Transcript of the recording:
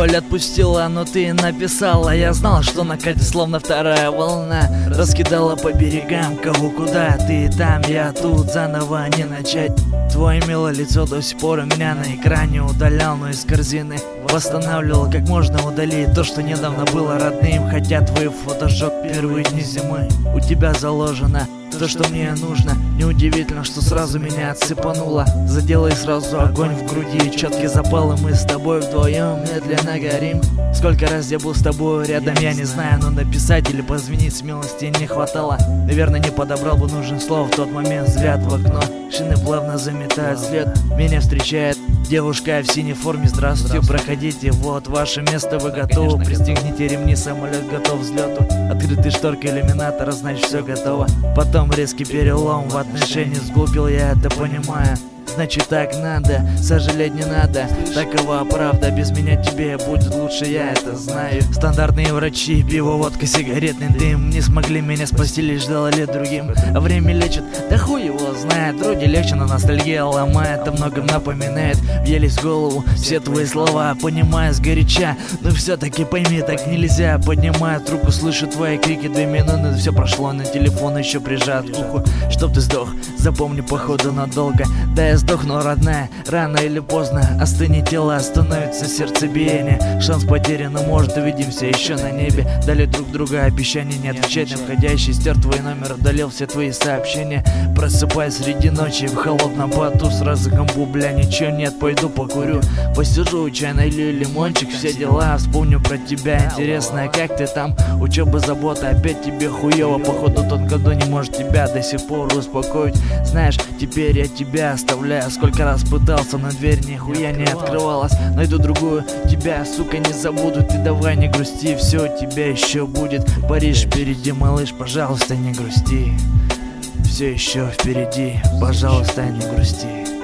Боль отпустила, но ты написала. Я знал, что накатит словно вторая волна, раскидала по берегам, кого куда. Ты там, я тут, заново не начать. Твое милое лицо до сих пор у меня на экране. Удалял, но из корзины восстанавливал, как можно удалить то, что недавно было родным. Хотя твой фотошоп первые дни зимы у тебя заложено то, что мне нужно. Неудивительно, что сразу меня отсыпануло. Заделай сразу огонь в груди, четкий запал, и мы с тобой вдвоем медленно горим. Сколько раз я был с тобой рядом, я не знаю, но написать или позвонить смелости не хватало. Наверное, не подобрал бы нужных слов в тот момент. Взгляд в окно, шины плавно заметают след. Меня встречает девушка в синей форме. Здравствуйте, проходите, вот ваше место, вы готовы. Пристегните ремни, самолет готов к взлету. Открытые шторки иллюминатора, значит все готово. Потом резкий перелом в отношениях, сглупил, я это понимаю. Значит так надо, сожалеть не надо. Такова правда, без меня тебе будет лучше, я это знаю. Стандартные врачи, пиво, водка, сигаретный дым не смогли меня спасти, лишь дали другим. А время лечит, да хуй его знает. Вроде легче, но ностальгия ломает, о многом напоминает. Въелись в голову все твои слова, понимаю сгоряча, но все-таки пойми, так нельзя. Поднимаю трубку, слышу твои крики, 2 минуты, все прошло, на телефон еще прижат к уху. Чтоб ты сдох, запомни, походу надолго. Да я сдохну, родная, рано или поздно остынет тело, остановится сердцебиение. Шанс потерян, но может увидимся еще на небе. Дали друг друга обещания не отвечать на входящий. Стер твой номер, удалил все твои сообщения. Просыпаясь среди ночи в холодном поту, сразу комбу, бля, ничего нет, пойду покурю. Посижу, чай налью, лимончик, все дела, вспомню про тебя. Интересно, как ты там? Учеба, забота, опять тебе хуево. Походу тот году не может тебя до сих пор успокоить. Знаешь, теперь я тебя оставляю. Сколько раз пытался, но дверь нихуя не открывалась. Найду другую, тебя, сука, не забуду. Ты давай не грусти, все у тебя еще будет. Париж впереди, малыш, пожалуйста, не грусти. Все еще впереди, пожалуйста, не грусти.